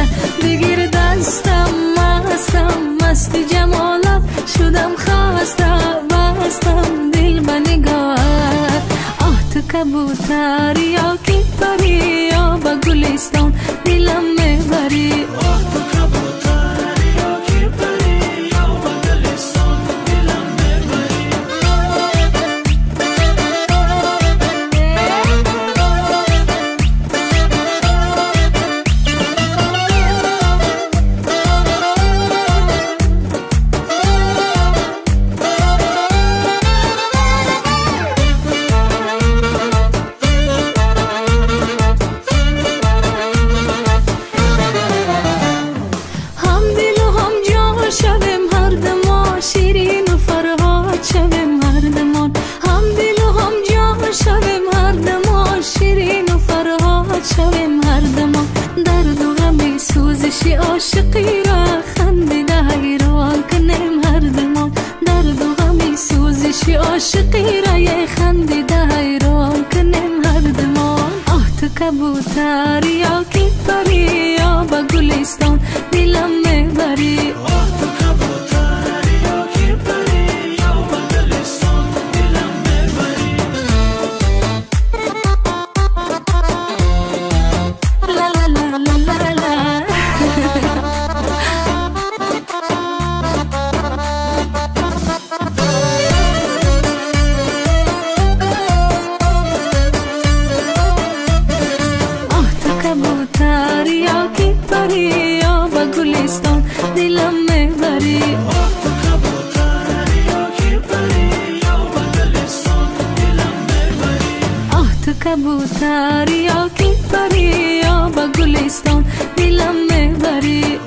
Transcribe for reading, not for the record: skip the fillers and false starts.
بگیر دستم مستم مست جمالت شدم خسته بستم دل به نگاهت آه تو کبوتر یا کی پری یا به گلستان دلم میبری آه تو کبوتر یا کی پری یا به گلستان دلم میبری شویم هر دمان شیرین و فرهاد شویم هر دمان هم دل و هم جان شویم هر دمان شیرین و فرهاد شویم هر دمان درد و غم سوزش عاشقی را خندیده حیران کنیم هر دمان درد و غم سوزش عاشقی را یه خندیده حیران کنیم هر دمان آه تو کبوتر یا کی پری یا به گلستان دلم میبری کبوتر یا کی پری یا به گلستان دلم میبری آه تو کبوتر یا کی پری یا به گلستان دلم میبری آه تو کبوتر یا کی پری یا به گلستان دلم میبری